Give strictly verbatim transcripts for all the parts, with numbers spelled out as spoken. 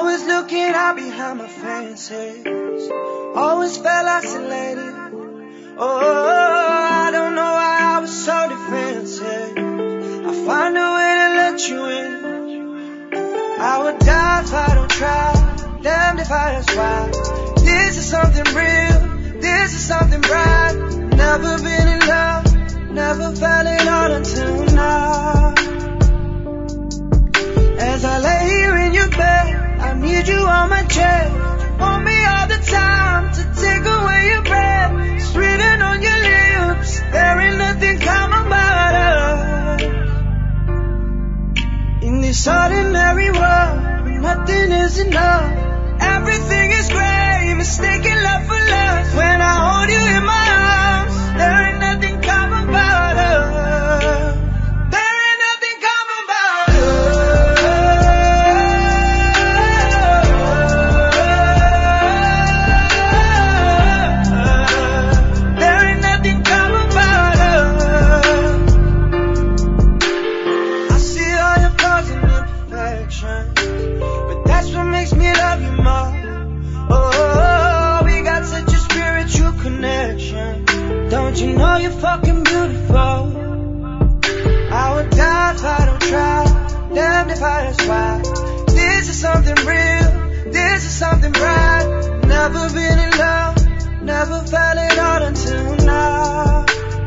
Always looking out behind my fancies, always felt isolated. Oh, I don't know why I was so defensive. I find a way to let you in. I would die if I don't try, damned if I ask why. This is something real, this is something bright. Never been in love, never felt it all until now. As I lay here in your bed, I need you on my chest. Want me all the time to take away your breath. It's written on your lips, there ain't nothing common about us. In this ordinary world, where nothing is enough, everything is great, mistaken love for lust. When I hold you in my arms, there ain't nothing common about us. There ain't nothing common about us. There ain't nothing common about us. I see all your flaws and imperfections, but that's what makes me love you more. Oh, we got such a spiritual connection. Don't you know you're fucking beautiful? I would die if I don't try, damned if I ask why. This is something real, this is something bright. Never been in love, never felt it all until now.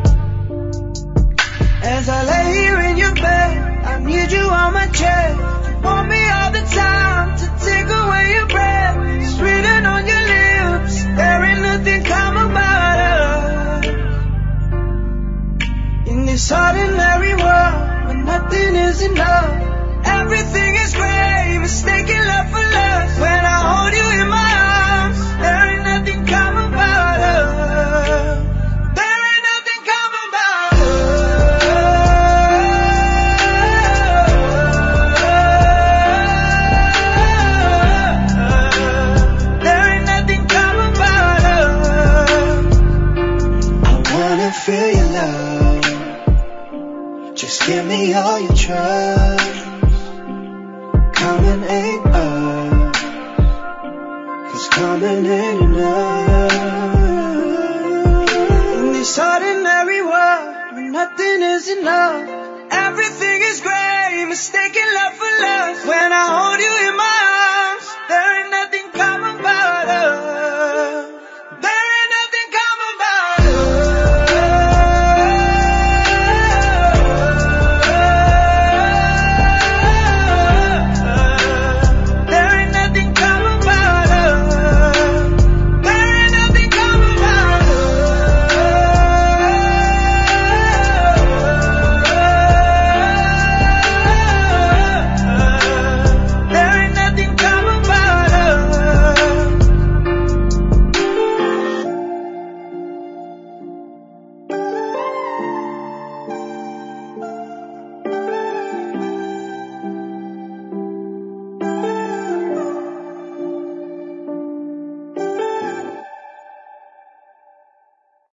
As I lay here in your bed, I need you on my chest. Want me all the time to take away your breath. It's written on your lips, there ain't nothing common about us. In this ordinary world, where nothing is enough, everything is great, mistaken love for lust. When I hold you in my arms, there ain't nothing common about us. There ain't nothing common about us. There ain't nothing common about us. I wanna feel your love, just give me all your trust. Common ain't us, cause common ain't enough. In this ordinary world, where nothing is enough, everything is great, mistaken love for lust. When I hold you in